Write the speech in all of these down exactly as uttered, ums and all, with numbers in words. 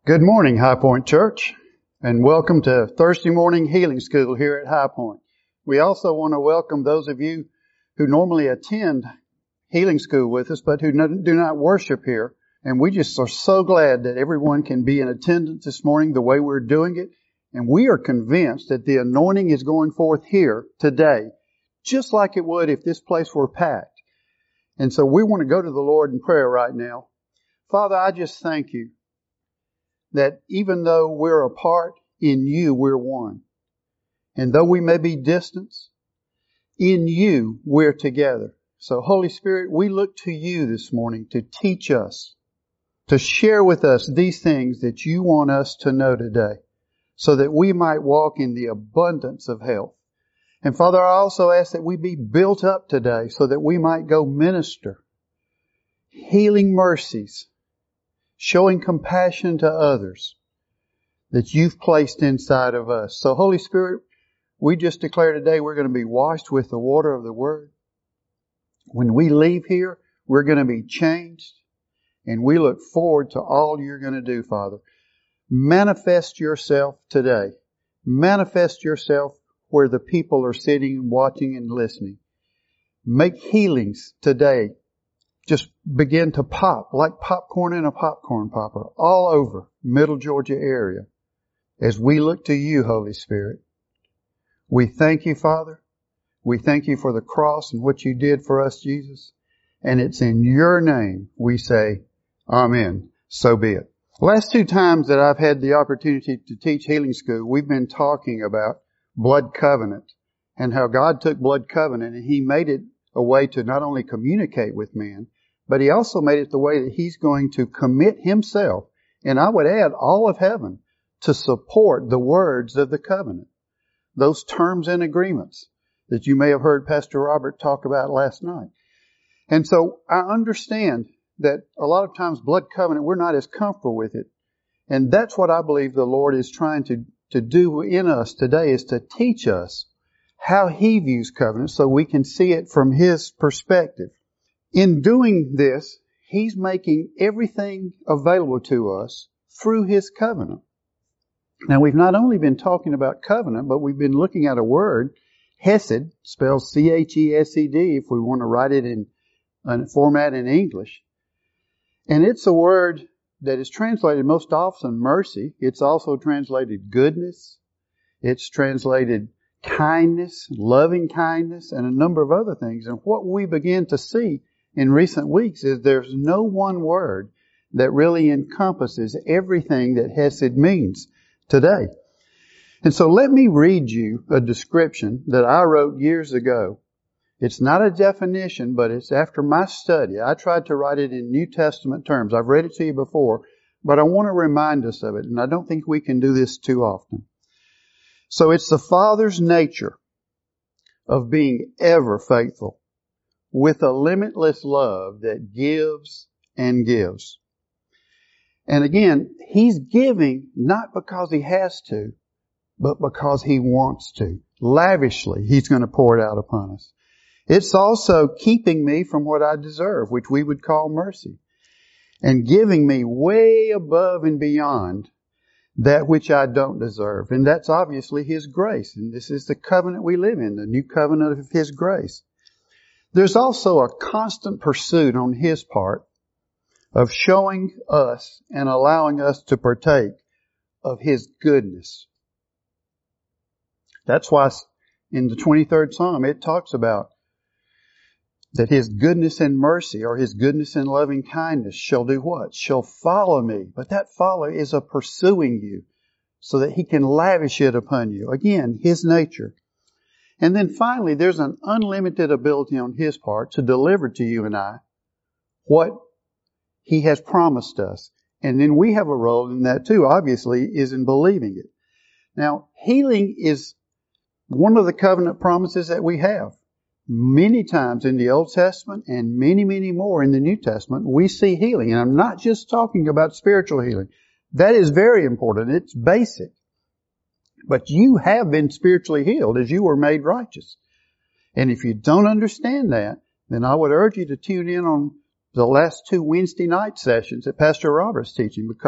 Good morning, High Point Church, and welcome to Thursday Morning Healing School here at High Point. We also want to welcome those of you who normally attend Healing School with us, but who do not worship here. And we just are so glad that everyone can be in attendance this morning the way we're doing it. And we are convinced that the anointing is going forth here today, just like it would if this place were packed. And so we want to go to the Lord in prayer right now. Father, I just thank you that even though we're apart, in you we're one. And though we may be distant, in you we're together. So Holy Spirit, we look to you this morning to teach us, to share with us these things that you want us to know today, so that we might walk in the abundance of health. And Father, I also ask that we be built up today so that we might go minister healing mercies, showing compassion to others that you've placed inside of us. So Holy Spirit, we just declare today we're going to be washed with the water of the Word. When we leave here, we're going to be changed, and we look forward to all you're going to do, Father. Manifest yourself today. Manifest yourself where the people are sitting, watching, and listening. Make healings today just begin to pop like popcorn in a popcorn popper all over Middle Georgia area as we look to you, Holy Spirit. We thank you, Father. We thank you for the cross and what you did for us, Jesus. And it's in your name we say, Amen. So be it. Last two times that I've had the opportunity to teach Healing School, we've been talking about blood covenant and how God took blood covenant and He made it a way to not only communicate with man, but He also made it the way that He's going to commit Himself, and I would add all of heaven, to support the words of the covenant. Those terms and agreements that you may have heard Pastor Robert talk about last night. And so I understand that a lot of times blood covenant, we're not as comfortable with it. And that's what I believe the Lord is trying to, to do in us today, is to teach us how He views covenant so we can see it from His perspective. In doing this, He's making everything available to us through His covenant. Now, we've not only been talking about covenant, but we've been looking at a word, Hesed, spelled C H E S E D, if we want to write it in a format in English. And it's a word that is translated most often mercy. It's also translated goodness. It's translated kindness, loving kindness, and a number of other things. And what we begin to see in recent weeks is there's no one word that really encompasses everything that Hesed means today. And so let me read you a description that I wrote years ago. It's not a definition, but it's after my study. I tried to write it in New Testament terms. I've read it to you before, but I want to remind us of it, and I don't think we can do this too often. So it's the Father's nature of being ever faithful, with a limitless love that gives and gives. And again, He's giving not because He has to, but because He wants to. Lavishly, He's going to pour it out upon us. It's also keeping me from what I deserve, which we would call mercy, and giving me way above and beyond that which I don't deserve. And that's obviously His grace. And this is the covenant we live in, the new covenant of His grace. There's also a constant pursuit on His part of showing us and allowing us to partake of His goodness. That's why in the twenty-third Psalm it talks about that His goodness and mercy, or His goodness and loving kindness, shall do what? Shall follow me. But that follow is a pursuing you so that He can lavish it upon you. Again, His nature. And then finally, there's an unlimited ability on His part to deliver to you and I what He has promised us. And then we have a role in that too, obviously, is in believing it. Now, healing is one of the covenant promises that we have. Many times in the Old Testament and many, many more in the New Testament, we see healing. And I'm not just talking about spiritual healing. That is very important. It's basic. But you have been spiritually healed as you were made righteous. And if you don't understand that, then I would urge you to tune in on the last two Wednesday night sessions that Pastor Robert's teaching, because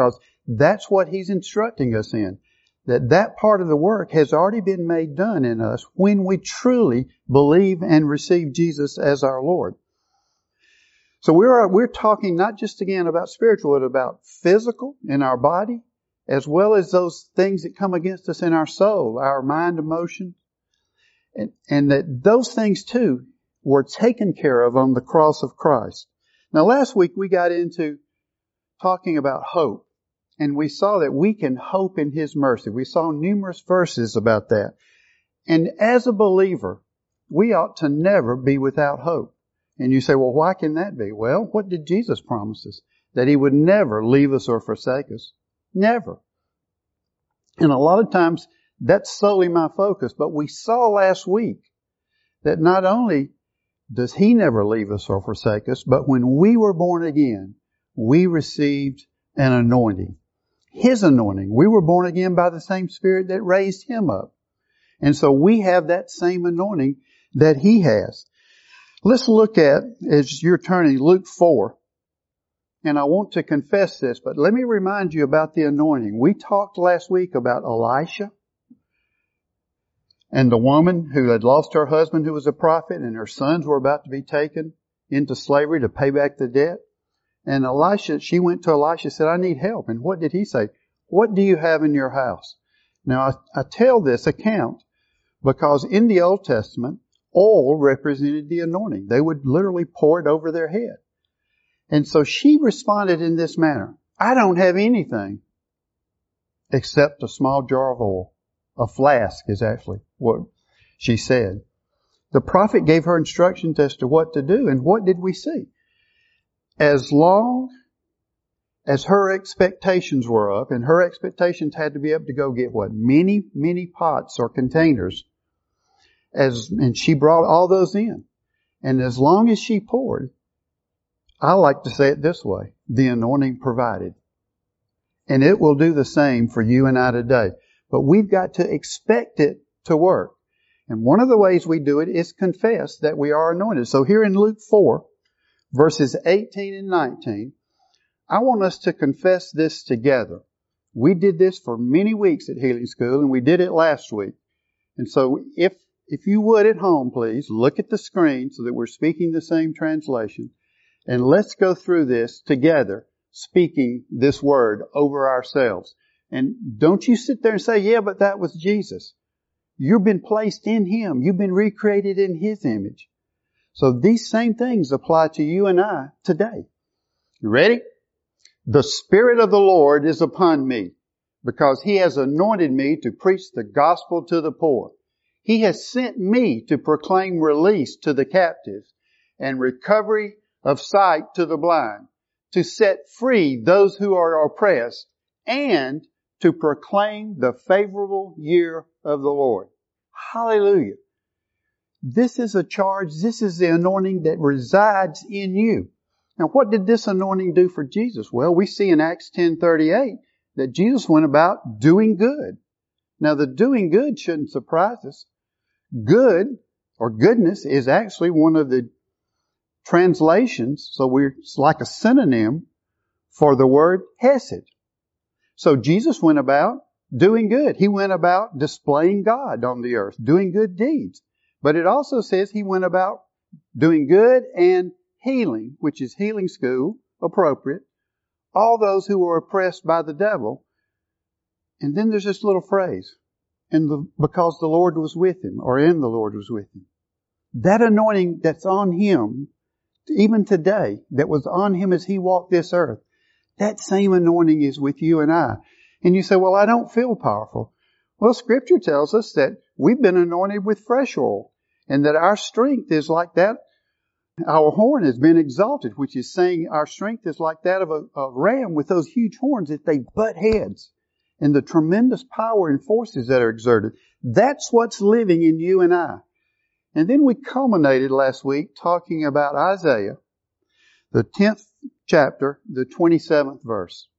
That's what He's instructing us in. That that part of the work has already been made done in us when we truly believe and receive Jesus as our Lord. So we're, we're talking not just again about spiritual, but about physical in our body, as well as those things that come against us in our soul, our mind, emotion, and, and that those things too were taken care of on the cross of Christ. Now last week we got into talking about hope, and we saw that we can hope in His mercy. We saw numerous verses about that. And as a believer, we ought to never be without hope. And you say, well, why can that be? Well, what did Jesus promise us? That He would never leave us or forsake us. Never. And a lot of times, that's solely my focus. But we saw last week that not only does He never leave us or forsake us, but when we were born again, we received an anointing. His anointing. We were born again by the same Spirit that raised Him up. And so we have that same anointing that He has. Let's look at, as you're turning, Luke four. And I want to confess this, but let me remind you about the anointing. We talked last week about Elisha and the woman who had lost her husband who was a prophet, and her sons were about to be taken into slavery to pay back the debt. And Elisha, she went to Elisha and said, I need help. And what did he say? What do you have in your house? Now, I, I tell this account because in the Old Testament, oil represented the anointing. They would literally pour it over their head. And so she responded in this manner. I don't have anything except a small jar of oil. A flask is actually what she said. The prophet gave her instructions as to what to do. And what did we see? As long as her expectations were up, and her expectations had to be up to go get what? Many, many pots or containers. As, and she brought all those in. And as long as she poured, I like to say it this way, the anointing provided. And it will do the same for you and I today. But we've got to expect it to work. And one of the ways we do it is confess that we are anointed. So here in Luke four, verses eighteen and nineteen, I want us to confess this together. We did this for many weeks at Healing School, and we did it last week. And so if If you would at home, please, look at the screen so that we're speaking the same translation. And let's go through this together, speaking this word over ourselves. And don't you sit there and say, yeah, but that was Jesus. You've been placed in Him. You've been recreated in His image. So these same things apply to you and I today. You ready? The Spirit of the Lord is upon me because He has anointed me to preach the gospel to the poor. He has sent me to proclaim release to the captives and recovery of sight to the blind, to set free those who are oppressed, and to proclaim the favorable year of the Lord. Hallelujah. This is a charge. This is the anointing that resides in you. Now, what did this anointing do for Jesus? Well, we see in Acts ten thirty-eight that Jesus went about doing good. Now, the doing good shouldn't surprise us. Good or goodness is actually one of the translations, so we're, it's like a synonym for the word hesed. So Jesus went about doing good. He went about displaying God on the earth, doing good deeds. But it also says He went about doing good and healing, which is Healing School, appropriate, all those who were oppressed by the devil. And then there's this little phrase, and the, because the Lord was with Him, or in the Lord was with Him. That anointing that's on Him, even today, that was on Him as He walked this earth, that same anointing is with you and I. And you say, well, I don't feel powerful. Well, Scripture tells us that we've been anointed with fresh oil, and that our strength is like that. Our horn has been exalted, which is saying our strength is like that of a, a ram with those huge horns that they butt heads. And the tremendous power and forces that are exerted. That's what's living in you and I. And then we culminated last week talking about Isaiah, the tenth chapter, the twenty-seventh verse.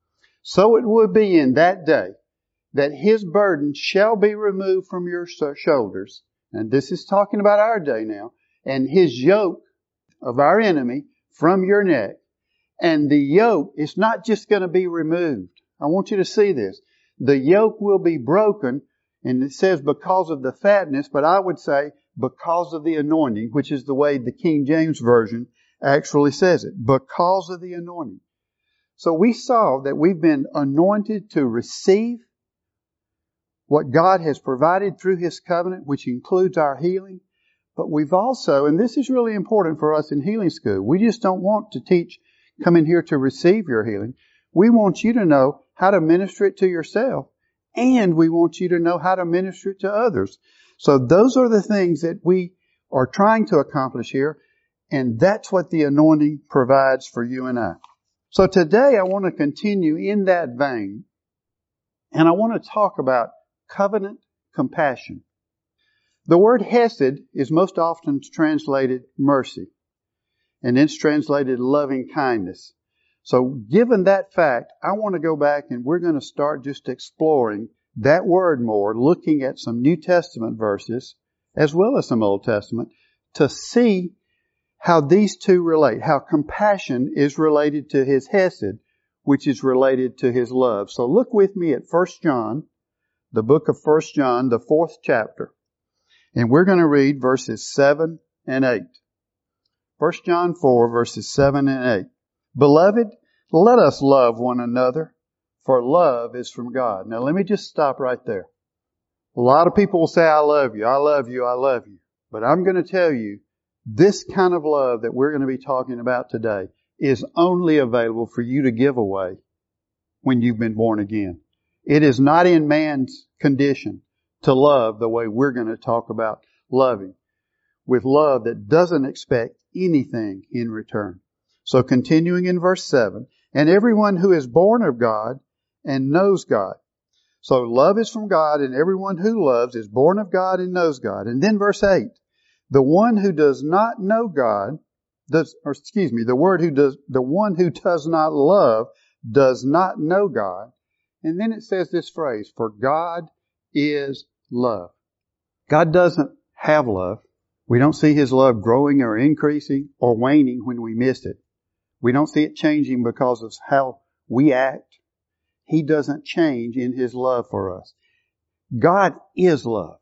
So it will be in that day that His burden shall be removed from your shoulders. And this is talking about our day now. And His yoke of our enemy from your neck. And the yoke is not just going to be removed. I want you to see this. The yoke will be broken, and it says because of the fatness, but I would say because of the anointing, which is the way the King James Version actually says it. Because of the anointing. So we saw that we've been anointed to receive what God has provided through His covenant, which includes our healing. But we've also, and this is really important for us in healing school, we just don't want to teach, come in here to receive your healing. We want you to know how to minister it to yourself, and we want you to know how to minister it to others. So those are the things that we are trying to accomplish here, and that's what the anointing provides for you and I. So today I want to continue in that vein, and I want to talk about covenant compassion. The word hesed is most often translated mercy, and it's translated loving kindness. So given that fact, I want to go back and we're going to start just exploring that word more, looking at some New Testament verses as well as some Old Testament to see how these two relate, how compassion is related to His hesed, which is related to His love. So look with me at First John, the book of First John, the fourth chapter. And we're going to read verses seven and eight. First John four, verses seven and eight. Beloved, let us love one another, for love is from God. Now let me just stop right there. A lot of people will say, I love you, I love you, I love you. But I'm going to tell you, this kind of love that we're going to be talking about today is only available for you to give away when you've been born again. It is not in man's condition to love the way we're going to talk about loving, with love that doesn't expect anything in return. So continuing in verse seven, and everyone who is born of God and knows God. So love is from God, and everyone who loves is born of God and knows God. And then verse eight, the one who does not know God, does, or excuse me, the word who does, the one who does not love does not know God. And then it says this phrase, for God is love. God doesn't have love. We don't see His love growing or increasing or waning when we miss it. We don't see it changing because of how we act. He doesn't change in His love for us. God is love.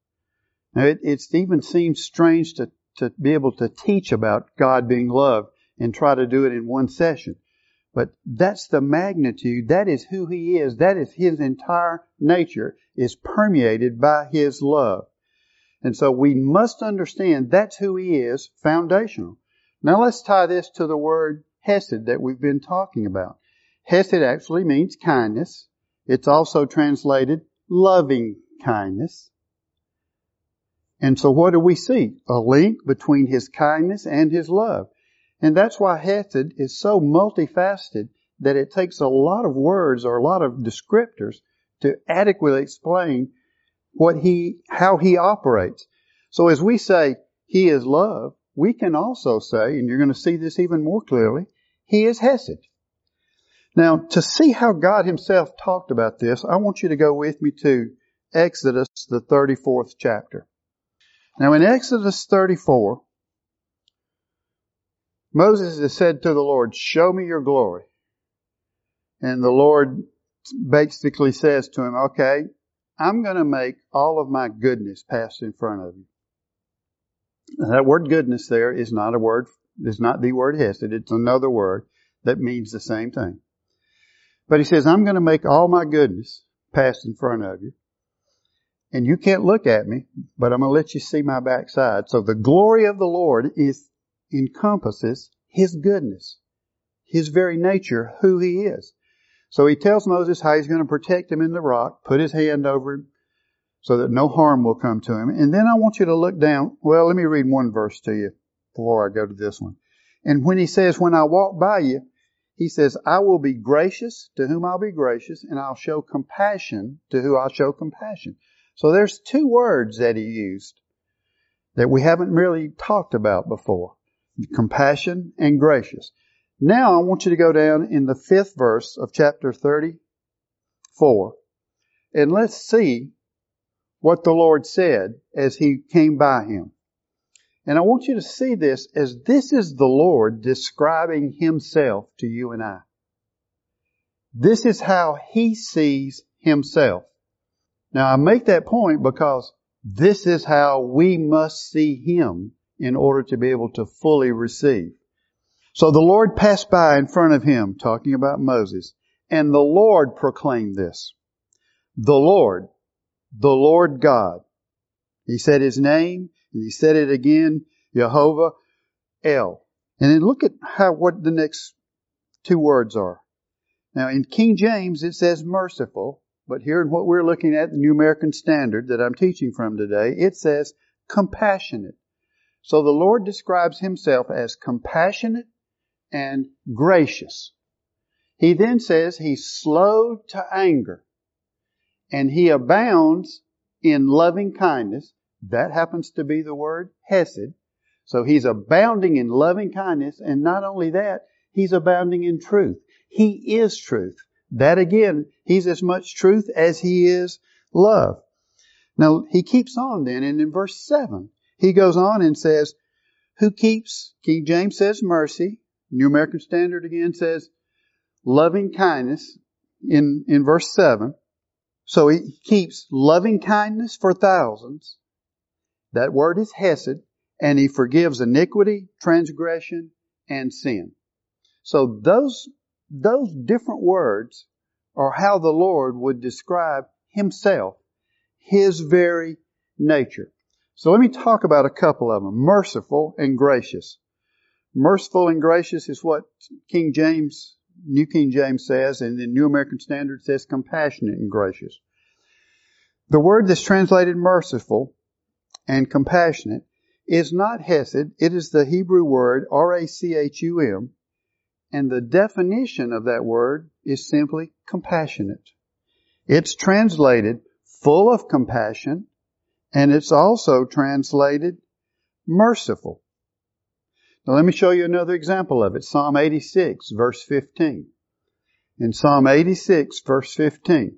Now, it, it even seems strange to, to be able to teach about God being love and try to do it in one session. But that's the magnitude. That is who He is. That is His entire nature is permeated by His love. And so we must understand that's who He is, foundational. Now let's tie this to the word hesed that we've been talking about. Hesed actually means kindness. It's also translated loving kindness. And so what do we see? A link between His kindness and His love. And that's why hesed is so multifaceted that it takes a lot of words or a lot of descriptors to adequately explain what He, how He operates. So as we say He is love, we can also say, and you're going to see this even more clearly, He is hesed. Now, to see how God Himself talked about this, I want you to go with me to Exodus, the thirty-fourth chapter. Now in Exodus thirty-four, Moses has said to the Lord, show me your glory. And the Lord basically says to him, okay, I'm going to make all of my goodness pass in front of you. Now, that word goodness there is not a word, is not the word hesed. It's another word that means the same thing. But He says, I'm going to make all my goodness pass in front of you. And you can't look at me, but I'm going to let you see my backside. So the glory of the Lord is encompasses His goodness, His very nature, who He is. So He tells Moses how He's going to protect him in the rock, put His hand over him so that no harm will come to him. And then I want you to look down. Well, let me read one verse to you before I go to this one. And when He says, when I walk by you, He says, I will be gracious to whom I'll be gracious, and I'll show compassion to who I'll show compassion. So there's two words that He used that we haven't really talked about before. Compassion and gracious. Now I want you to go down in the fifth verse of chapter thirty-four, and let's see what the Lord said as He came by him. And I want you to see this as this is the Lord describing Himself to you and I. This is how He sees Himself. Now I make that point because this is how we must see Him in order to be able to fully receive. So the Lord passed by in front of him, talking about Moses, and the Lord proclaimed this. The Lord, the Lord God. He said His name, and He said it again, Jehovah El. And then look at how what the next two words are. Now in King James it says merciful, but here in what we're looking at, the New American Standard that I'm teaching from today, it says compassionate. So the Lord describes Himself as compassionate and gracious. He then says He's slow to anger, and He abounds in loving kindness. That happens to be the word hesed. So He's abounding in loving kindness, and not only that, He's abounding in truth. He is truth. That again, He's as much truth as He is love. Now, He keeps on then, and in verse seven, He goes on and says, who keeps, King James says mercy, New American Standard again says loving kindness in, in verse seven. So He keeps loving kindness for thousands. That word is hesed, and He forgives iniquity, transgression, and sin. So those, those different words are how the Lord would describe Himself, His very nature. So let me talk about a couple of them. Merciful and gracious. Merciful and gracious is what King James, New King James says, and the New American Standard says compassionate and gracious. The word that's translated merciful and compassionate is not hesed. It is the Hebrew word R A C H U M, and the definition of that word is simply compassionate. It's translated full of compassion, and it's also translated merciful. Now let me show you another example of it. Psalm eighty-six, verse fifteen. In Psalm eighty-six, verse fifteen.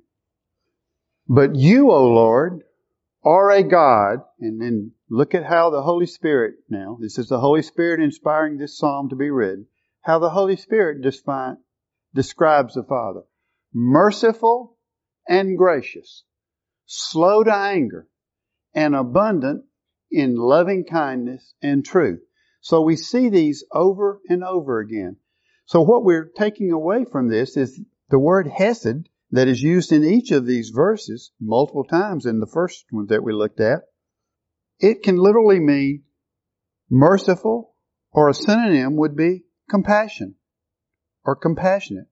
But you, O Lord, are a God, and then look at how the Holy Spirit now, this is the Holy Spirit inspiring this psalm to be read, how the Holy Spirit define, describes the Father. Merciful and gracious, slow to anger, and abundant in loving kindness and truth. So we see these over and over again. So what we're taking away from this is the word hesed that is used in each of these verses multiple times in the first one that we looked at. It can literally mean merciful, or a synonym would be compassion or compassionate.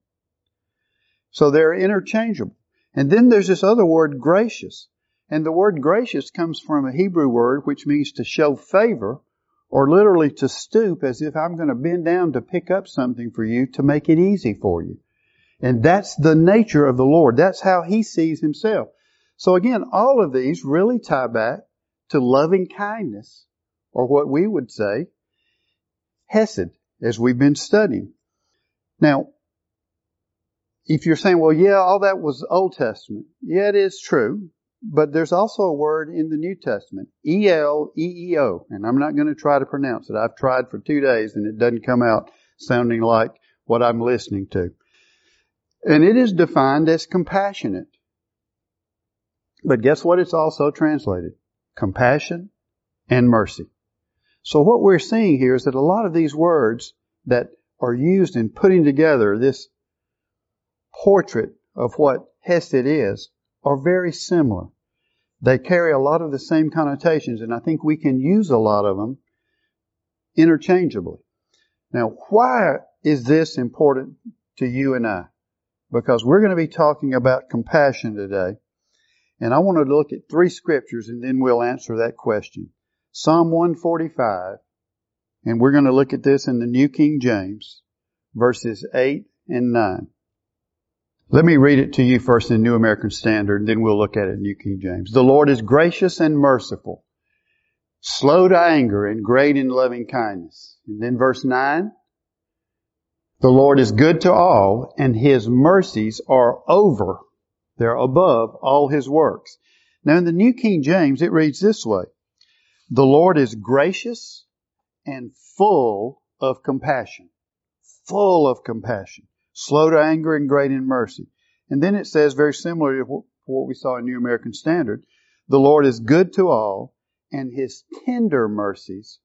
So they're interchangeable. And then there's this other word, gracious. And the word gracious comes from a Hebrew word which means to show favor, or literally to stoop, as if I'm going to bend down to pick up something for you to make it easy for you. And that's the nature of the Lord. That's how He sees Himself. So again, all of these really tie back to loving kindness, or what we would say, hesed, as we've been studying. Now, if you're saying, well, yeah, all that was Old Testament. Yeah, it is true. But there's also a word in the New Testament, E L E E O, and I'm not going to try to pronounce it. I've tried for two days and it doesn't come out sounding like what I'm listening to. And it is defined as compassionate. But guess what it's also translated? Compassion and mercy. So what we're seeing here is that a lot of these words that are used in putting together this portrait of what hesed is are very similar. They carry a lot of the same connotations, and I think we can use a lot of them interchangeably. Now, why is this important to you and I? Because we're going to be talking about compassion today, and I want to look at three scriptures, and then we'll answer that question. Psalm one forty-five, and we're going to look at this in the New King James, verses eight and nine. Let me read it to you first in the New American Standard, and then we'll look at it in New King James. The Lord is gracious and merciful, slow to anger and great in loving kindness. And then verse nine, the Lord is good to all, and His mercies are over, they're above all His works. Now in the New King James, it reads this way. The Lord is gracious and full of compassion. Full of compassion. slow to anger and great in mercy. And then it says, very similar to what we saw in New American Standard, the Lord is good to all, and His tender mercies,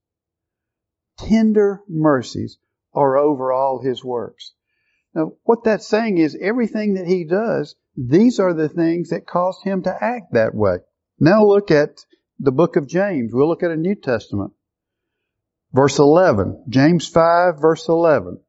tender mercies are over all His works. Now, what that's saying is everything that He does, these are the things that caused Him to act that way. Now look at the book of James. We'll look at a New Testament. Verse eleven. James five, verse eleven.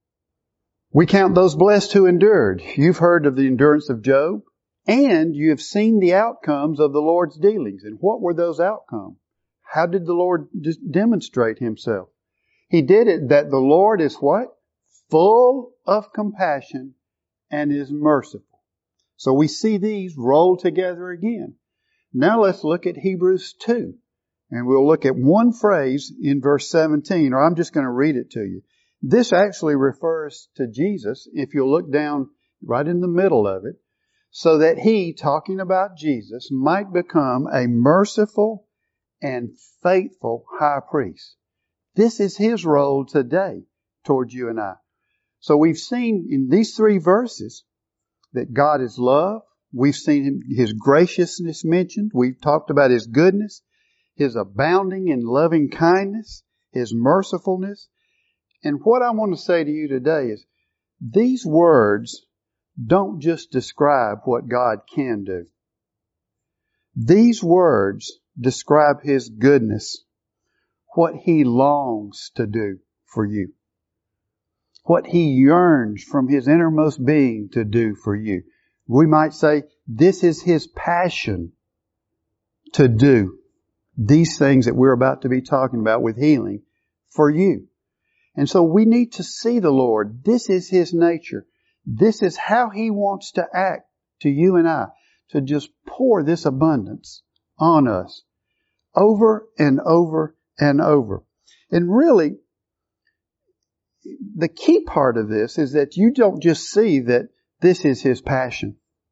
We count those blessed who endured. You've heard of the endurance of Job, and you have seen the outcomes of the Lord's dealings. And what were those outcomes? How did the Lord demonstrate Himself? He did it that the Lord is what? Full of compassion and is merciful. So we see these roll together again. Now let's look at Hebrews two. And we'll look at one phrase in verse seventeen, or I'm just going to read it to you. This actually refers to Jesus, if you'll look down right in the middle of it, so that He, talking about Jesus, might become a merciful and faithful high priest. This is His role today towards you and I. So we've seen in these three verses that God is love. We've seen him, His graciousness mentioned. We've talked about His goodness, His abounding in loving kindness, His mercifulness. And what I want to say to you today is these words don't just describe what God can do. These words describe His goodness, what He longs to do for you, what He yearns from His innermost being to do for you. We might say this is His passion to do these things that we're about to be talking about with healing for you. And so we need to see the Lord. This is His nature. This is how He wants to act to you and I, to just pour this abundance on us over and over and over. And really, the key part of this is that you don't just see that this is His passion,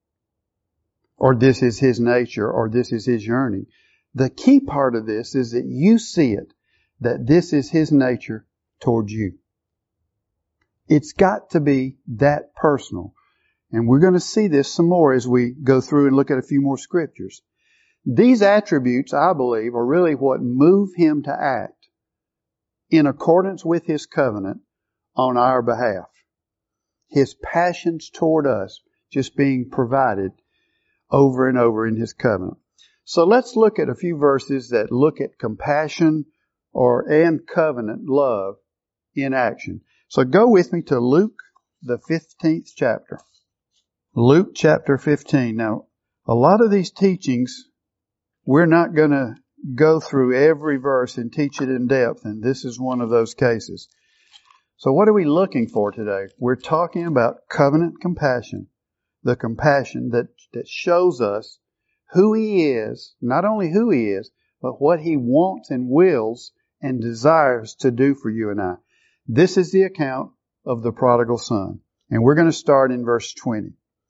or this is His nature, or this is His yearning. The key part of this is that you see it, that this is His nature towards you. It's got to be that personal. And we're going to see this some more as we go through and look at a few more scriptures. These attributes, I believe, are really what move Him to act in accordance with His covenant on our behalf. His passions toward us just being provided over and over in His covenant. So let's look at a few verses that look at compassion or and covenant love in action. So go with me to Luke, the fifteenth chapter. Luke chapter fifteen. Now, a lot of these teachings, we're not going to go through every verse and teach it in depth, and this is one of those cases. So what are we looking for today? We're talking about covenant compassion, the compassion that, that shows us who He is, not only who He is, but what He wants and wills and desires to do for you and I. This is the account of the prodigal son. And we're going to start in verse twenty.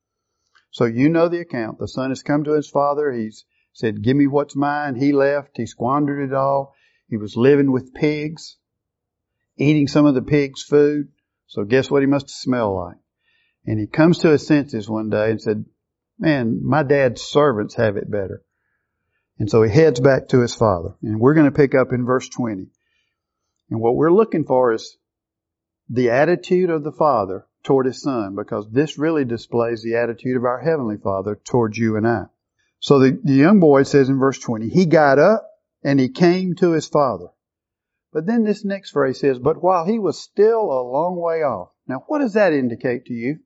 So you know the account. The son has come to his father. He's said, give me what's mine. He left. He squandered it all. He was living with pigs, eating some of the pigs' food. So guess what he must smell like? And he comes to his senses one day and said, man, my dad's servants have it better. And so he heads back to his father. And we're going to pick up in verse twenty. And what we're looking for is the attitude of the Father toward His Son, because this really displays the attitude of our Heavenly Father towards you and I. So the, the young boy says in verse twenty, he got up and he came to his father. But then this next phrase says, but while he was still a long way off. Now what does that indicate to you?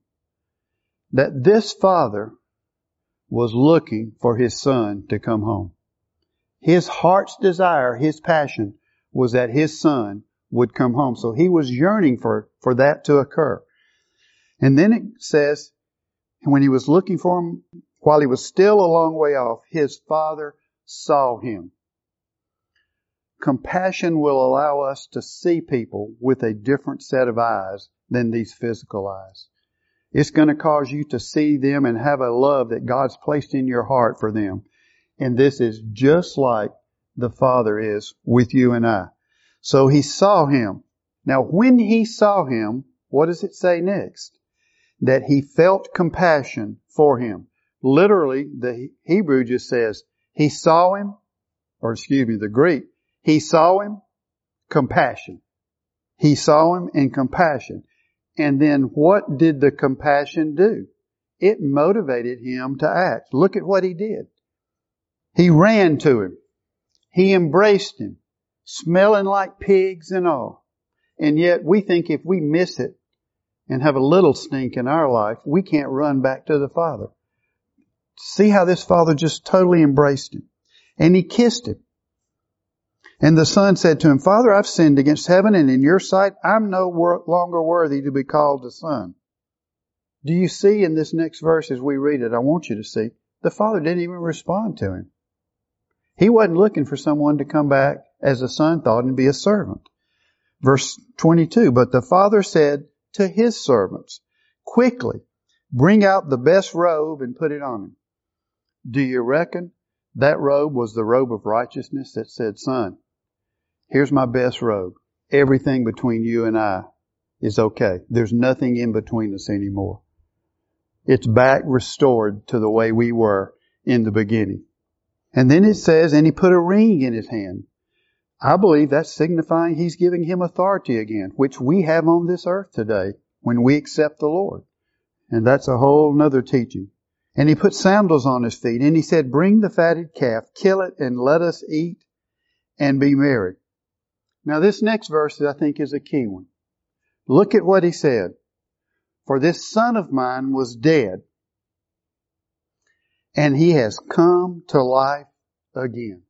That this father was looking for his son to come home. His heart's desire, his passion, was that his son would come home. So he was yearning for, for that to occur. And then it says, when he was looking for him, while he was still a long way off, his father saw him. Compassion will allow us to see people with a different set of eyes than these physical eyes. It's going to cause you to see them and have a love that God's placed in your heart for them. And this is just like the Father is with you and I. So he saw him. Now when he saw him, what does it say next? that he felt compassion for him. Literally, the Hebrew just says, he saw him, or excuse me, the Greek, he saw him, compassion. He saw him in compassion. And then what did the compassion do? It motivated him to act. Look at what he did. He ran to him. He embraced him, smelling like pigs and all. And yet we think if we miss it and have a little stink in our life, we can't run back to the Father. See how this father just totally embraced him. And he kissed him. And the son said to him, Father, I've sinned against heaven and in your sight. I'm no longer worthy to be called a son. Do you see in this next verse as we read it, I want you to see, the father didn't even respond to him. He wasn't looking for someone to come back as the son thought and be a servant. Verse twenty-two, but the father said to his servants, quickly, bring out the best robe and put it on him. Do you reckon that robe was the robe of righteousness that said, son, here's my best robe. Everything between you and I is okay. There's nothing in between us anymore. It's back restored to the way we were in the beginning. And then it says, and he put a ring in his hand. I believe that's signifying he's giving him authority again, which we have on this earth today when we accept the Lord. And that's a whole nother teaching. And he put sandals on his feet, and he said, bring the fatted calf, kill it, and let us eat and be merry. Now this next verse I think is a key one. Look at what he said. For this son of mine was dead, and he has come to life again.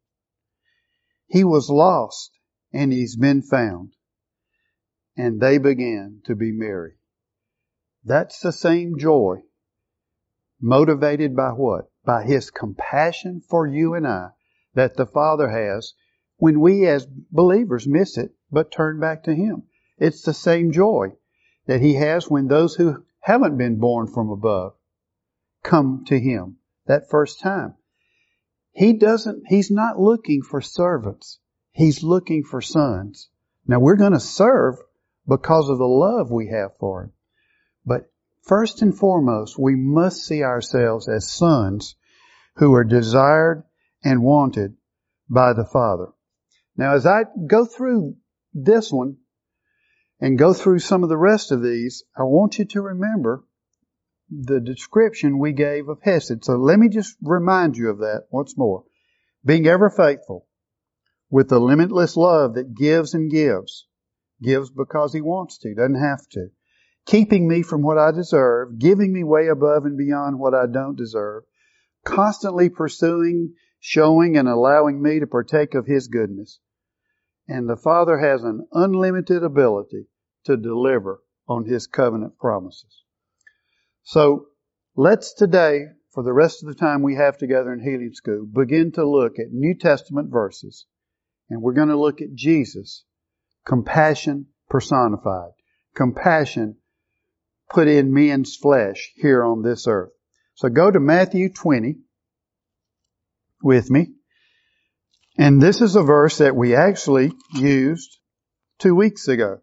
He was lost, and he's been found. And they began to be merry. That's the same joy. Motivated by what? By his compassion for you and I that the Father has when we as believers miss it but turn back to him. It's the same joy that he has when those who haven't been born from above come to him that first time. He doesn't, he's not looking for servants. He's looking for sons. Now we're going to serve because of the love we have for him. But first and foremost, we must see ourselves as sons who are desired and wanted by the Father. Now, as I go through this one and go through some of the rest of these, I want you to remember the description we gave of Hesed. So let me just remind you of that once more. Being ever faithful with the limitless love that gives and gives. Gives because he wants to, doesn't have to. Keeping me from what I deserve, giving me way above and beyond what I don't deserve, constantly pursuing, showing, and allowing me to partake of his goodness. And the Father has an unlimited ability to deliver on his covenant promises. So let's today, for the rest of the time we have together in Healing School, begin to look at New Testament verses. And we're going to look at Jesus, compassion personified. Compassion put in men's flesh here on this earth. So go to Matthew twenty with me. And this is a verse that we actually used two weeks ago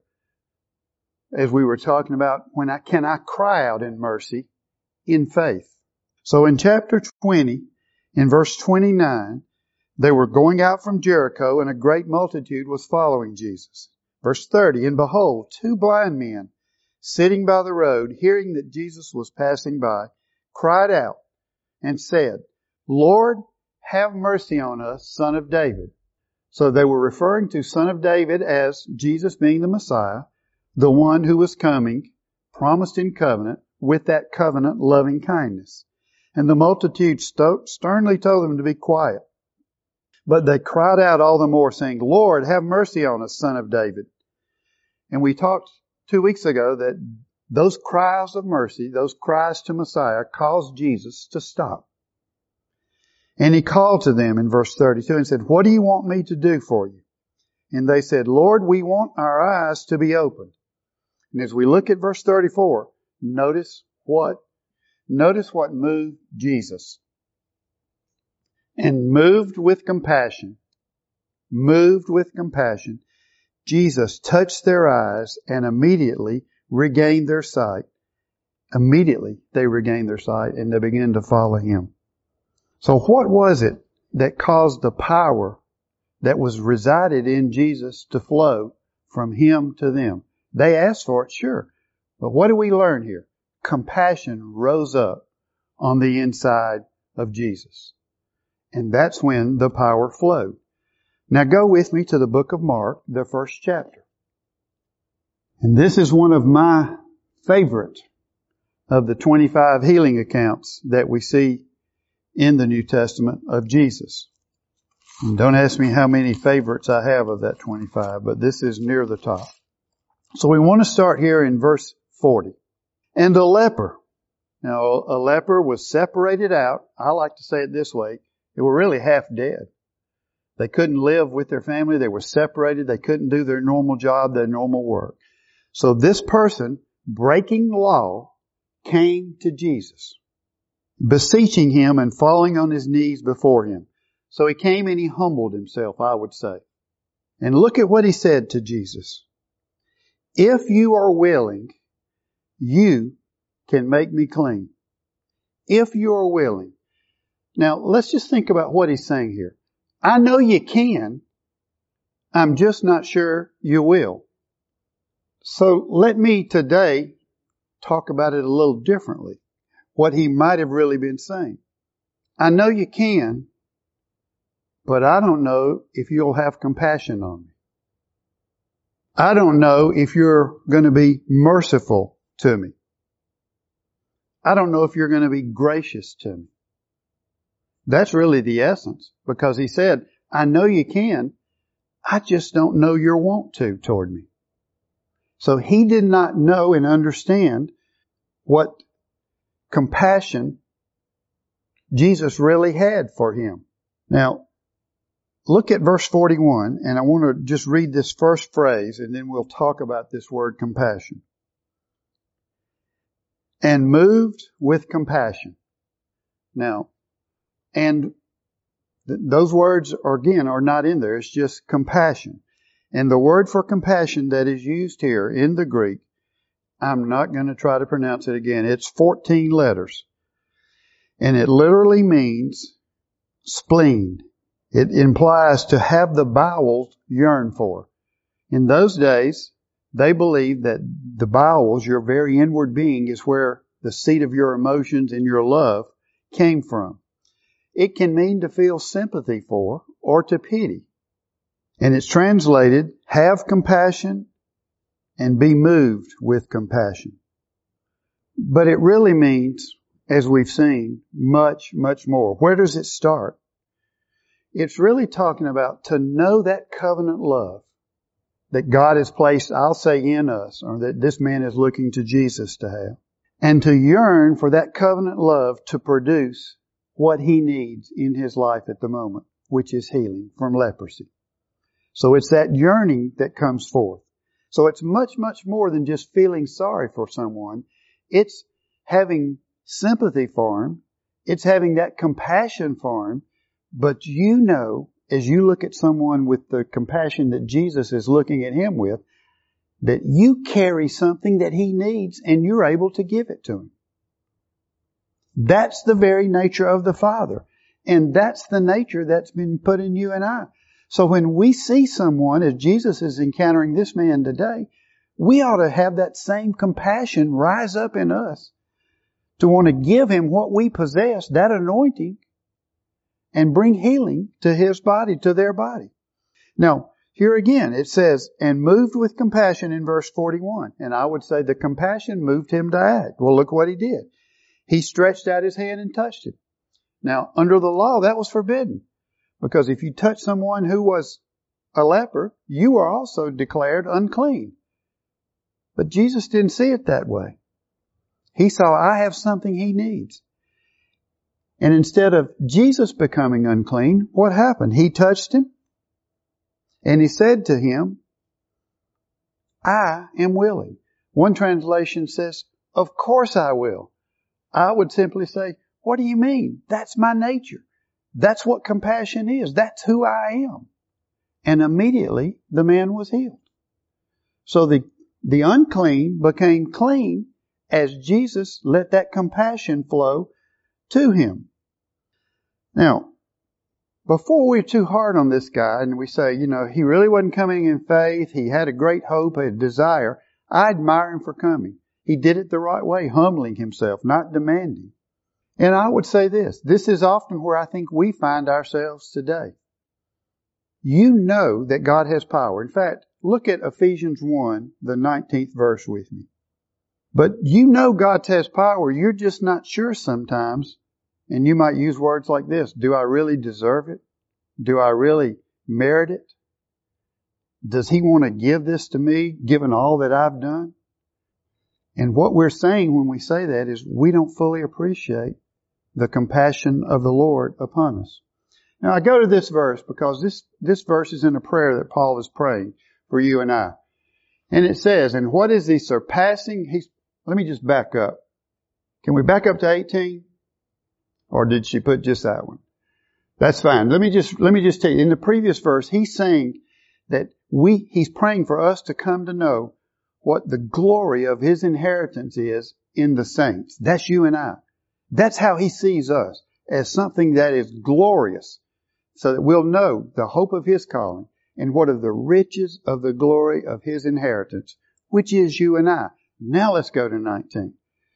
as we were talking about when I can I cry out in mercy in faith. So in chapter twenty, in verse twenty-nine, they were going out from Jericho and a great multitude was following Jesus. Verse thirty, and behold, two blind men sitting by the road, hearing that Jesus was passing by, cried out and said, Lord, have mercy on us, Son of David. So they were referring to Son of David as Jesus being the Messiah, the one who was coming, promised in covenant, with that covenant loving kindness. And the multitude st- sternly told them to be quiet. But they cried out all the more, saying, Lord, have mercy on us, Son of David. And we talked two weeks ago that those cries of mercy, those cries to Messiah, caused Jesus to stop. And he called to them in verse thirty-two and said, what do you want me to do for you? And they said, Lord, we want our eyes to be opened. And as we look at verse thirty-four, notice what? Notice what moved Jesus. And moved with compassion, moved with compassion, Jesus touched their eyes and immediately regained their sight. Immediately they regained their sight and they began to follow him. So what was it that caused the power that was resided in Jesus to flow from him to them? They asked for it, sure. But what do we learn here? Compassion rose up on the inside of Jesus. And that's when the power flowed. Now go with me to the book of Mark, the first chapter. And this is one of my favorite of the twenty-five healing accounts that we see in the New Testament of Jesus. And don't ask me how many favorites I have of that twenty-five, but this is near the top. So we want to start here in verse forty. And a leper. Now, a leper was separated out. I like to say it this way. They were really half dead. They couldn't live with their family. They were separated. They couldn't do their normal job, their normal work. So this person, breaking the law, came to Jesus, beseeching him and falling on his knees before him. So he came and he humbled himself, I would say. And look at what he said to Jesus. If you are willing, you can make me clean. If you are willing. Now, let's just think about what he's saying here. I know you can. I'm just not sure you will. So let me today talk about it a little differently. What he might have really been saying. I know you can, but I don't know if you'll have compassion on me. I don't know if you're going to be merciful to me. I don't know if you're going to be gracious to me. That's really the essence, because he said, I know you can, I just don't know your want to toward me. So he did not know and understand what compassion Jesus really had for him. Now, look at verse forty-one, and I want to just read this first phrase, and then we'll talk about this word compassion. And moved with compassion. Now, and th- those words, are, again, are not in there. It's just compassion. And the word for compassion that is used here in the Greek, I'm not going to try to pronounce it again. It's fourteen letters. And it literally means spleen. It implies to have the bowels yearn for. In those days, they believed that the bowels, your very inward being, is where the seat of your emotions and your love came from. It can mean to feel sympathy for or to pity. And it's translated, have compassion and be moved with compassion. But it really means, as we've seen, much, much more. Where does it start? It's really talking about to know that covenant love that God has placed, I'll say, in us, or that this man is looking to Jesus to have. And to yearn for that covenant love to produce what he needs in his life at the moment, which is healing from leprosy. So it's that yearning that comes forth. So it's much, much more than just feeling sorry for someone. It's having sympathy for him. It's having that compassion for him. But you know, as you look at someone with the compassion that Jesus is looking at him with, that you carry something that he needs and you're able to give it to him. That's the very nature of the Father. And that's the nature that's been put in you and I. So when we see someone, as Jesus is encountering this man today, we ought to have that same compassion rise up in us to want to give him what we possess, that anointing, and bring healing to his body, to their body. Now, here again, it says, and moved with compassion in verse forty-one. And I would say the compassion moved him to act. Well, look what he did. He stretched out his hand and touched him. Now, under the law, that was forbidden. Because if you touch someone who was a leper, you are also declared unclean. But Jesus didn't see it that way. He saw, I have something he needs. And instead of Jesus becoming unclean, what happened? He touched him. And he said to him, I am willing. One translation says, of course I will. I would simply say, what do you mean? That's my nature. That's what compassion is. That's who I am. And immediately the man was healed. So the, the unclean became clean as Jesus let that compassion flow to him. Now, before we're too hard on this guy and we say, you know, he really wasn't coming in faith, he had a great hope, a desire, I admire him for coming. He did it the right way, humbling himself, not demanding. And I would say this, this is often where I think we find ourselves today. You know that God has power. In fact, look at Ephesians one, the nineteenth verse with me. But you know God has power, you're just not sure sometimes. And you might use words like this, do I really deserve it? Do I really merit it? Does He want to give this to me, given all that I've done? And what we're saying when we say that is we don't fully appreciate the compassion of the Lord upon us. Now I go to this verse because this, this verse is in a prayer that Paul is praying for you and I. And it says, and what is the surpassing, he's, let me just back up. Can we back up to eighteen? Or did she put just that one? That's fine. Let me just, let me just tell you, in the previous verse, he's saying that we, he's praying for us to come to know what the glory of His inheritance is in the saints. That's you and I. That's how He sees us, as something that is glorious, so that we'll know the hope of His calling and what are the riches of the glory of His inheritance, which is you and I. Now let's go to nineteen.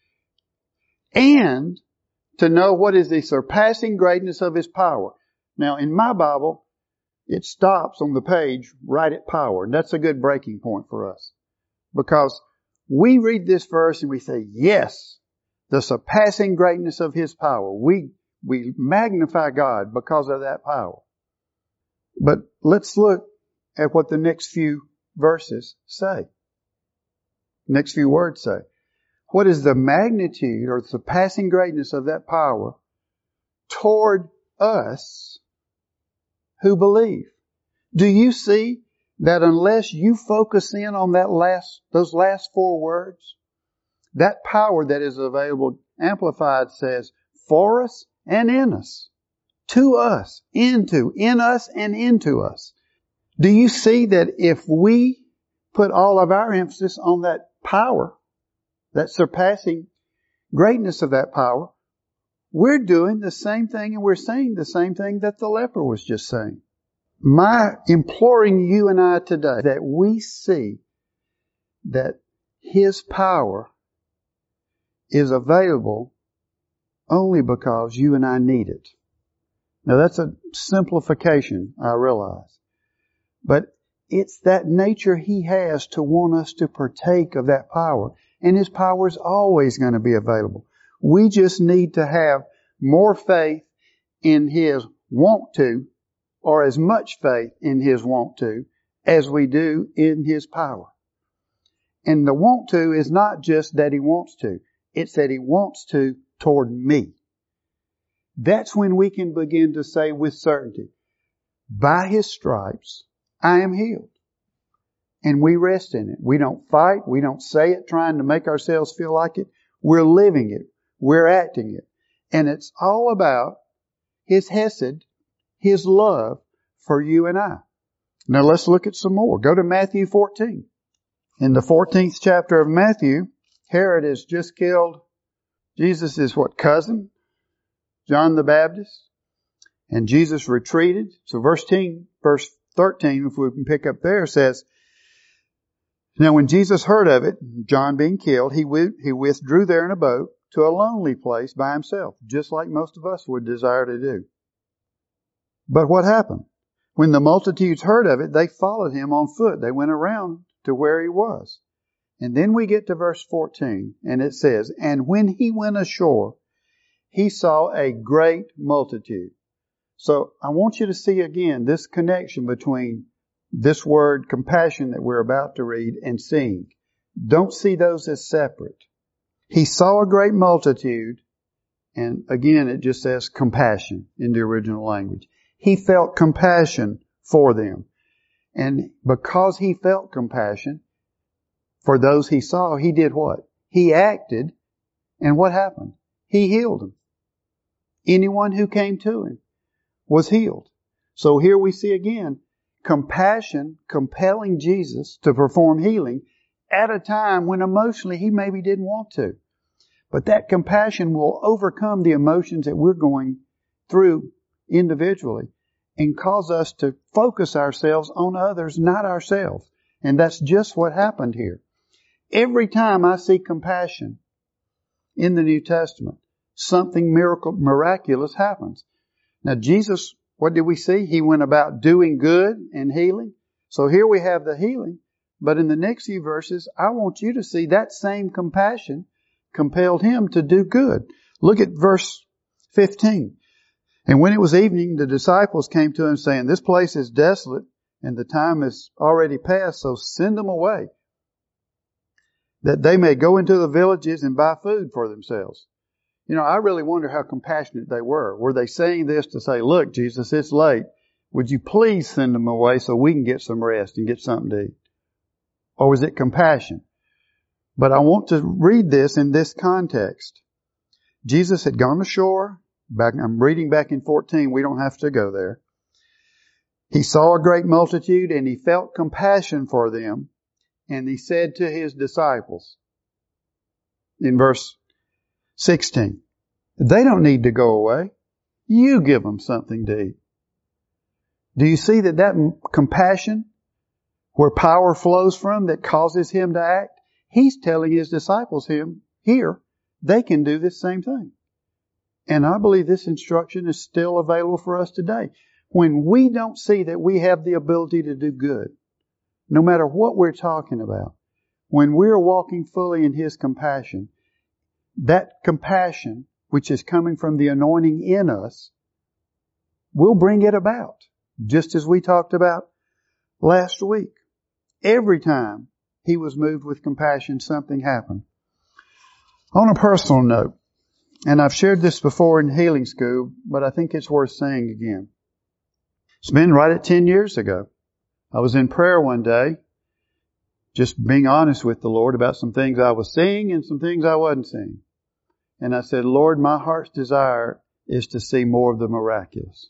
And to know what is the surpassing greatness of His power. Now in my Bible, it stops on the page right at power. And that's a good breaking point for us. Because we read this verse and we say, yes, the surpassing greatness of His power. We, we magnify God because of that power. But let's look at what the next few verses say. Next few words say. What is the magnitude or the surpassing greatness of that power toward us who believe? Do you see that unless you focus in on that last, those last four words, that power that is available, Amplified says, for us and in us, to us, into, in us and into us. Do you see that if we put all of our emphasis on that power, that surpassing greatness of that power, we're doing the same thing and we're saying the same thing that the leper was just saying. My imploring you and I today that we see that His power is available only because you and I need it. Now that's a simplification, I realize. But it's that nature He has to want us to partake of that power. And His power is always going to be available. We just need to have more faith in His want to, or as much faith in His want to, as we do in His power. And the want to is not just that He wants to. It's that He wants to toward me. That's when we can begin to say with certainty, by His stripes, I am healed. And we rest in it. We don't fight. We don't say it trying to make ourselves feel like it. We're living it. We're acting it. And it's all about His hesed, His love for you and I. Now let's look at some more. Go to Matthew fourteen. In the fourteenth chapter of Matthew, Herod has just killed Jesus' what, cousin? John the Baptist. And Jesus retreated. So verse ten, verse thirteen, if we can pick up there, says, now when Jesus heard of it, John being killed, he he withdrew there in a boat to a lonely place by himself, just like most of us would desire to do. But what happened? When the multitudes heard of it, they followed him on foot. They went around to where he was. And then we get to verse fourteen, and it says, and when he went ashore, he saw a great multitude. So I want you to see again this connection between this word compassion that we're about to read and seeing. Don't see those as separate. He saw a great multitude, and again it just says compassion in the original language. He felt compassion for them. And because he felt compassion for those he saw, he did what? He acted, and what happened? He healed them. Anyone who came to him was healed. So here we see again compassion compelling Jesus to perform healing, at a time when emotionally he maybe didn't want to. But that compassion will overcome the emotions that we're going through individually and cause us to focus ourselves on others, not ourselves. And that's just what happened here. Every time I see compassion in the New Testament, something miracle, miraculous happens. Now Jesus, what did we see? He went about doing good and healing. So here we have the healing. But in the next few verses, I want you to see that same compassion compelled him to do good. Look at verse fifteen. And when it was evening, the disciples came to him saying, this place is desolate and the time is already past, so send them away, that they may go into the villages and buy food for themselves. You know, I really wonder how compassionate they were. Were they saying this to say, look, Jesus, it's late. Would you please send them away so we can get some rest and get something to eat? Or was it compassion? But I want to read this in this context. Jesus had gone ashore. Back, I'm reading back in fourteen. We don't have to go there. He saw a great multitude and he felt compassion for them. And he said to his disciples in verse sixteen, they don't need to go away. You give them something to eat. Do you see that that compassion, where power flows from, that causes him to act? He's telling his disciples him here, they can do this same thing. And I believe this instruction is still available for us today. When we don't see that we have the ability to do good, no matter what we're talking about, when we're walking fully in his compassion, that compassion, which is coming from the anointing in us, will bring it about. Just as we talked about last week. Every time he was moved with compassion, something happened. On a personal note, and I've shared this before in healing school, but I think it's worth saying again. It's been right at ten years ago. I was in prayer one day, just being honest with the Lord about some things I was seeing and some things I wasn't seeing. And I said, Lord, my heart's desire is to see more of the miraculous.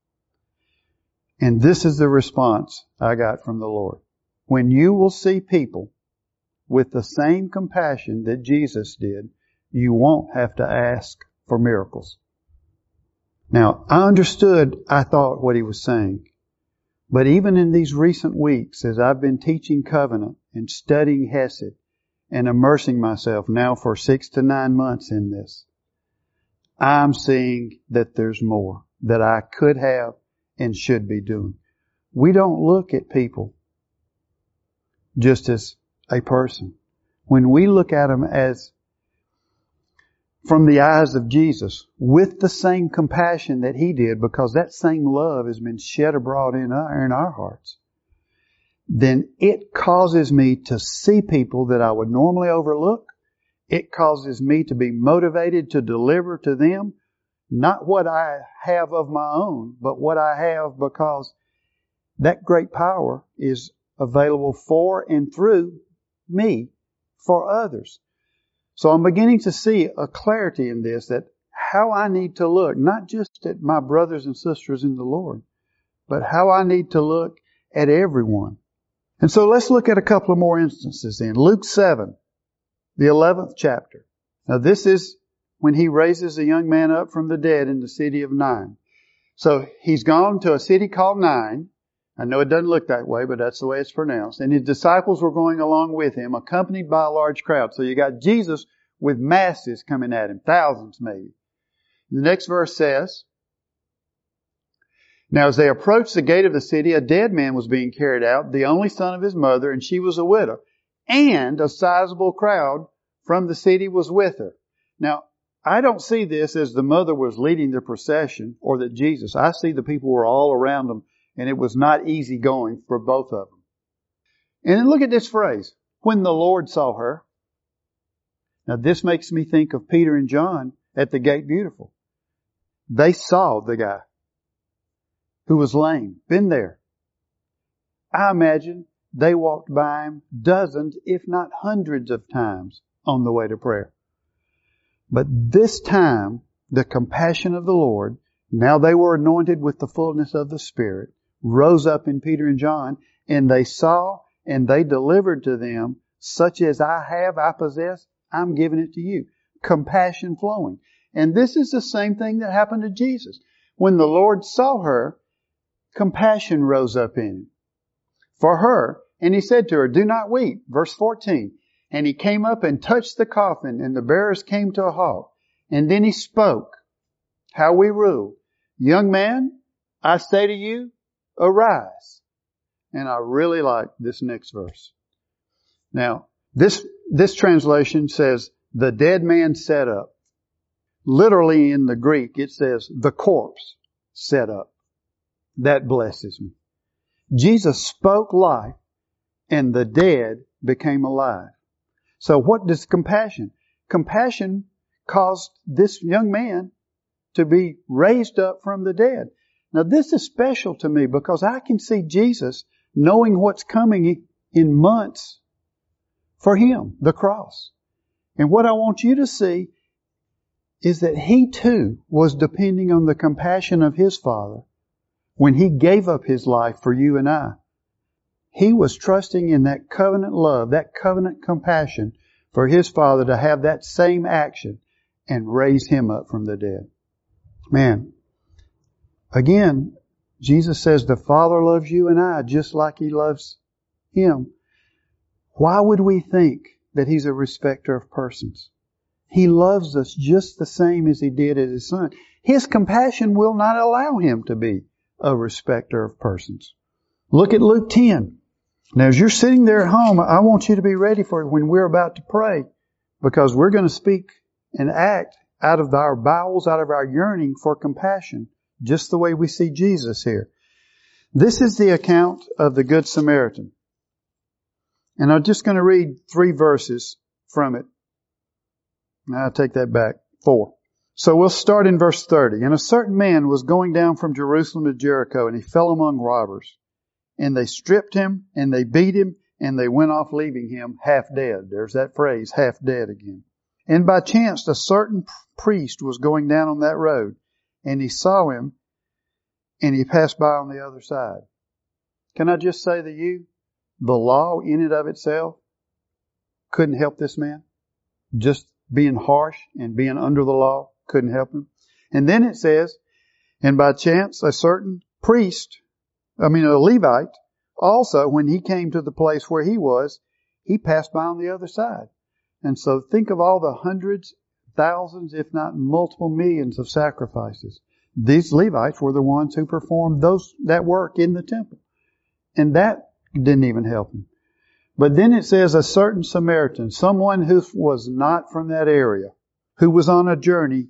And this is the response I got from the Lord. When you will see people with the same compassion that Jesus did, you won't have to ask for miracles. Now, I understood, I thought, what he was saying. But even in these recent weeks, as I've been teaching Covenant and studying Hesed and immersing myself now for six to nine months in this, I'm seeing that there's more that I could have and should be doing. We don't look at people just as a person. When we look at them as from the eyes of Jesus, with the same compassion that he did, because that same love has been shed abroad in our, in our hearts, then it causes me to see people that I would normally overlook. It causes me to be motivated to deliver to them not what I have of my own, but what I have because that great power is available for and through me for others. So I'm beginning to see a clarity in this, that how I need to look, not just at my brothers and sisters in the Lord, but how I need to look at everyone. And so let's look at a couple of more instances in Luke seven, the eleventh chapter. Now this is when he raises a young man up from the dead in the city of Nain. So he's gone to a city called Nain. I know it doesn't look that way, but that's the way it's pronounced. And his disciples were going along with him, accompanied by a large crowd. So you got Jesus with masses coming at him, thousands maybe. The next verse says, now as they approached the gate of the city, a dead man was being carried out, the only son of his mother, and she was a widow. And a sizable crowd from the city was with her. Now, I don't see this as the mother was leading the procession or that Jesus. I see the people were all around them, and it was not easy going for both of them. And then look at this phrase, when the Lord saw her. Now this makes me think of Peter and John at the Gate Beautiful. They saw the guy who was lame, been there. I imagine they walked by him dozens, if not hundreds of times on the way to prayer. But this time, the compassion of the Lord, now they were anointed with the fullness of the Spirit, rose up in Peter and John, and they saw and they delivered to them such as I have, I possess, I'm giving it to you. Compassion flowing. And this is the same thing that happened to Jesus. When the Lord saw her, compassion rose up in him for her. And he said to her, do not weep. Verse fourteen. And he came up and touched the coffin, and the bearers came to a halt. And then he spoke, how we rule. Young man, I say to you, arise. And I really like this next verse. Now, this, this translation says, the dead man sat up. Literally in the Greek, it says, the corpse sat up. That blesses me. Jesus spoke life, and the dead became alive. So what does compassion? Compassion caused this young man to be raised up from the dead. Now this is special to me because I can see Jesus knowing what's coming in months for him, the cross. And what I want you to see is that he too was depending on the compassion of his Father when he gave up his life for you and I. He was trusting in that covenant love, that covenant compassion for his Father to have that same action and raise him up from the dead. Man, again, Jesus says the Father loves you and I just like he loves him. Why would we think that he's a respecter of persons? He loves us just the same as he did as his Son. His compassion will not allow him to be a respecter of persons. Look at Luke ten. Now, as you're sitting there at home, I want you to be ready for it when we're about to pray, because we're going to speak and act out of our bowels, out of our yearning for compassion, just the way we see Jesus here. This is the account of the Good Samaritan. And I'm just going to read three verses from it. Now, I'll take that back. Four. So we'll start in verse thirty. And a certain man was going down from Jerusalem to Jericho, and he fell among robbers. And they stripped him, and they beat him, and they went off leaving him half dead. There's that phrase, half dead again. And by chance a certain priest was going down on that road, and he saw him, and he passed by on the other side. Can I just say to you, the law in and of itself couldn't help this man. Just being harsh and being under the law couldn't help him. And then it says, and by chance a certain priest, I mean a Levite, also when he came to the place where he was, he passed by on the other side. And so think of all the hundreds, thousands, if not multiple millions of sacrifices. These Levites were the ones who performed those that work in the temple. And that didn't even help him. But then it says a certain Samaritan, someone who was not from that area, who was on a journey,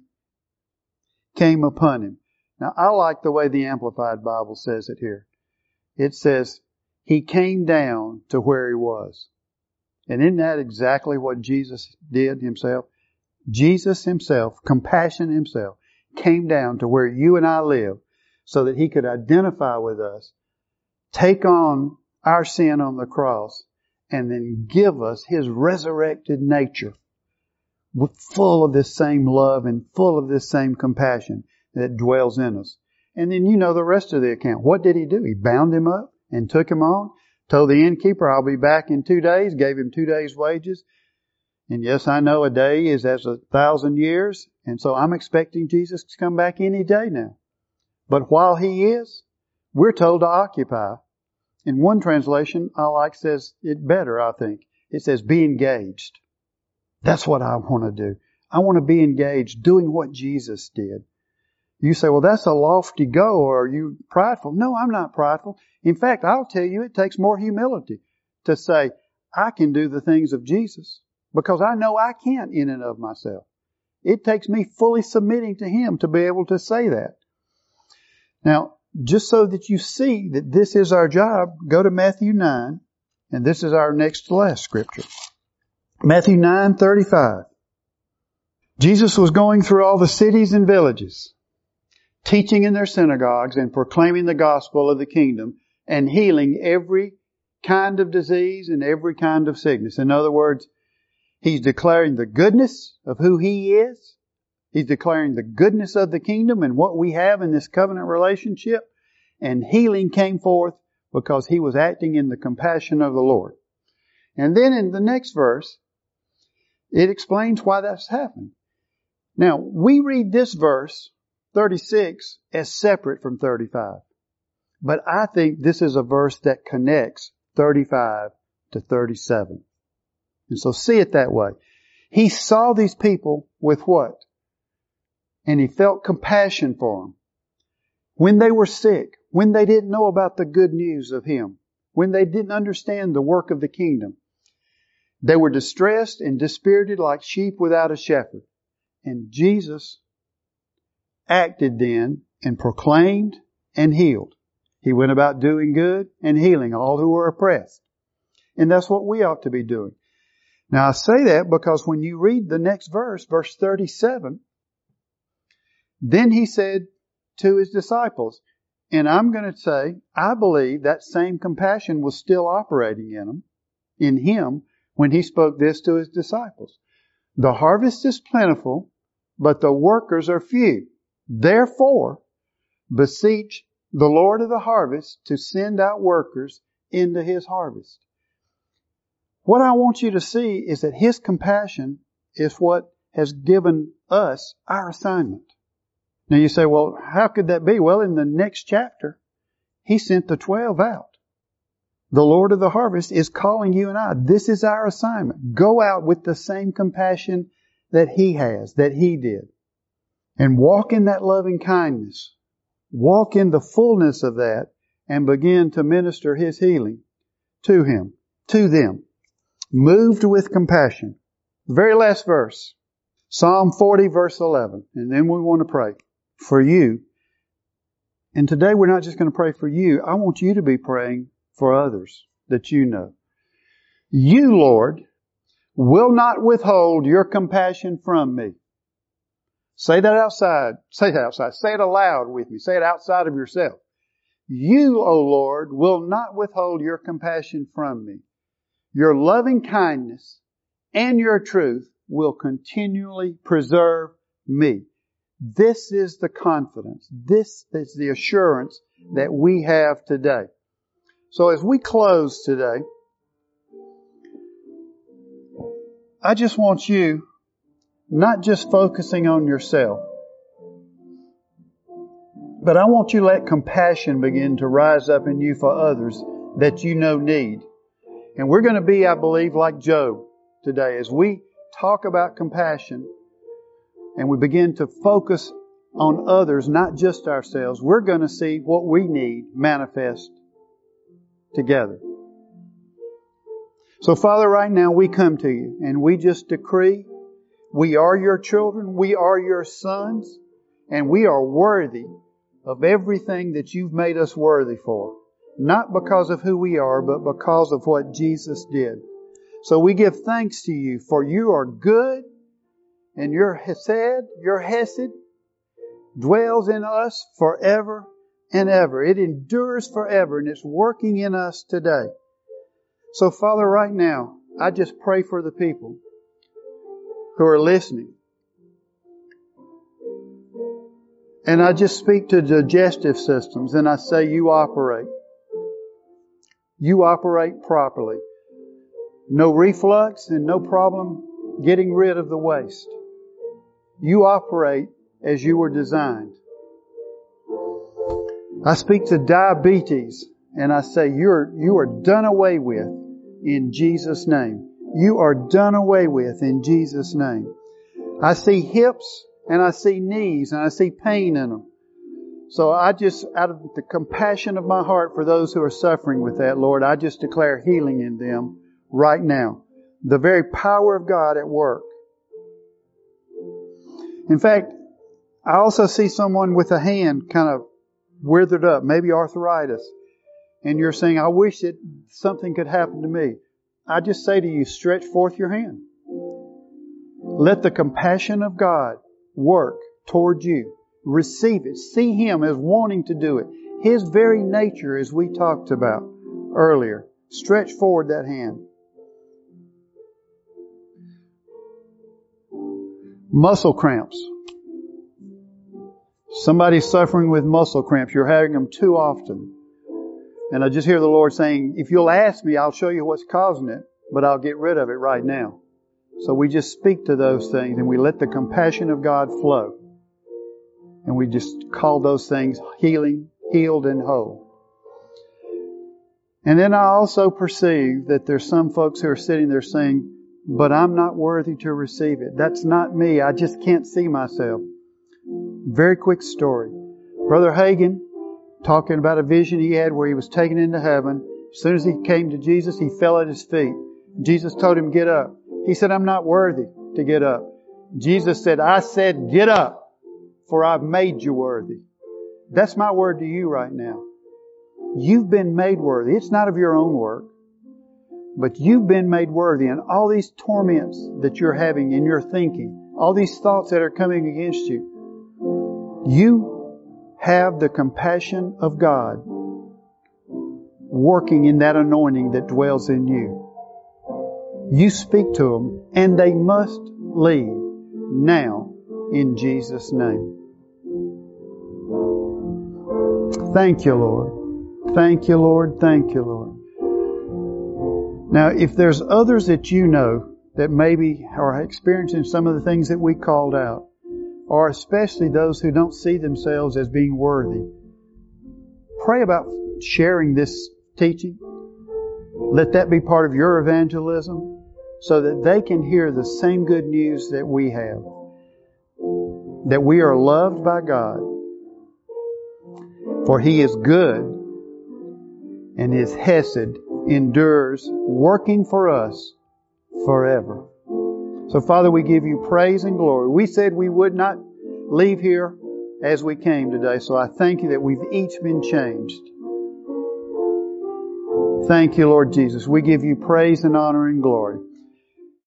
came upon him. Now I like the way the Amplified Bible says it here. It says, he came down to where he was. And isn't that exactly what Jesus did himself? Jesus himself, compassion himself, came down to where you and I live so that he could identify with us, take on our sin on the cross, and then give us his resurrected nature full of this same love and full of this same compassion that dwells in us. And then you know the rest of the account. What did he do? He bound him up and took him on, told the innkeeper, I'll be back in two days, gave him two days' wages. And yes, I know a day is as a thousand years, and so I'm expecting Jesus to come back any day now. But while he is, we're told to occupy. In one translation, I like says it better, I think. It says, be engaged. That's what I want to do. I want to be engaged doing what Jesus did. You say, well, that's a lofty goal. Or are you prideful? No, I'm not prideful. In fact, I'll tell you, it takes more humility to say, I can do the things of Jesus because I know I can't in and of myself. It takes me fully submitting to him to be able to say that. Now, just so that you see that this is our job, go to Matthew nine, and this is our next to last scripture. Matthew nine thirty-five. Jesus was going through all the cities and villages, teaching in their synagogues and proclaiming the gospel of the kingdom and healing every kind of disease and every kind of sickness. In other words, he's declaring the goodness of who he is. He's declaring the goodness of the kingdom and what we have in this covenant relationship. And healing came forth because he was acting in the compassion of the Lord. And then in the next verse, it explains why that's happened. Now, we read this verse, thirty-six, as separate from thirty-five. But I think this is a verse that connects thirty-five to thirty-seven. And so see it that way. He saw these people with what? And he felt compassion for them. When they were sick, when they didn't know about the good news of Him, when they didn't understand the work of the kingdom, they were distressed and dispirited like sheep without a shepherd. And Jesus acted then and proclaimed and healed. He went about doing good and healing all who were oppressed. And that's what we ought to be doing. Now I say that because when you read the next verse, verse thirty-seven, then He said to His disciples, and I'm going to say, I believe that same compassion was still operating in them, in Him, when He spoke this to His disciples. The harvest is plentiful, but the workers are few. Therefore, beseech the Lord of the harvest to send out workers into His harvest. What I want you to see is that His compassion is what has given us our assignment. Now you say, well, how could that be? Well, in the next chapter, He sent the twelve out. The Lord of the harvest is calling you and I. This is our assignment. Go out with the same compassion that He has, that He did. And walk in that loving kindness. Walk in the fullness of that and begin to minister His healing to Him, to them. Moved with compassion. The very last verse. Psalm forty verse eleven. And then we want to pray for you. And today we're not just going to pray for you. I want you to be praying for others that you know. You, Lord, will not withhold your compassion from me. Say that outside. Say that outside. Say it aloud with me. Say it outside of yourself. You, O Lord, will not withhold your compassion from me. Your loving kindness and your truth will continually preserve me. This is the confidence. This is the assurance that we have today. So as we close today, I just want you not just focusing on yourself, but I want you to let compassion begin to rise up in you for others that you know need. And we're going to be, I believe, like Job today. As we talk about compassion and we begin to focus on others, not just ourselves, we're going to see what we need manifest together. So, Father, right now we come to you and we just decree we are your children, we are your sons, and we are worthy of everything that you've made us worthy for. Not because of who we are, but because of what Jesus did. So we give thanks to you, for you are good, and your Hesed, your Hesed, dwells in us forever and ever. It endures forever, and it's working in us today. So, Father, right now, I just pray for the people who are listening. And I just speak to digestive systems, and I say, you operate. You operate properly. No reflux and no problem getting rid of the waste. You operate as you were designed. I speak to diabetes and I say you're, you are done away with in Jesus' name. You are done away with in Jesus' name. I see hips and I see knees and I see pain in them. So I just, out of the compassion of my heart for those who are suffering with that, Lord, I just declare healing in them right now. The very power of God at work. In fact, I also see someone with a hand kind of withered up, maybe arthritis. And you're saying, I wish that something could happen to me. I just say to you, stretch forth your hand. Let the compassion of God work toward you. Receive it. See Him as wanting to do it. His very nature, as we talked about earlier. Stretch forward that hand. Muscle cramps. Somebody's suffering with muscle cramps. You're having them too often. And I just hear the Lord saying, if you'll ask me, I'll show you what's causing it. but I'll get rid of it right now. So we just speak to those things and we let the compassion of God flow. And we just call those things healing, healed, and whole. And then I also perceive that there's some folks who are sitting there saying, but I'm not worthy to receive it. That's not me. I just can't see myself. Very quick story. Brother Hagin, talking about a vision he had where he was taken into heaven. As soon as he came to Jesus, he fell at His feet. Jesus told him, get up. He said, I'm not worthy to get up. Jesus said, I said, get up, for I've made you worthy. That's my word to you right now. You've been made worthy. It's not of your own work, but you've been made worthy. And all these torments that you're having in your thinking, all these thoughts that are coming against you, you have the compassion of God working in that anointing that dwells in you. You speak to them, and they must leave now in Jesus' name. Thank you, Lord. Thank you, Lord. Thank you, Lord. Now, if there's others that you know that maybe are experiencing some of the things that we called out, or especially those who don't see themselves as being worthy, pray about sharing this teaching. Let that be part of your evangelism so that they can hear the same good news that we have. That we are loved by God. For He is good, and His hesed endures, working for us forever. So, Father, we give you praise and glory. We said we would not leave here as we came today, so I thank you that we've each been changed. Thank you, Lord Jesus. We give you praise and honor and glory.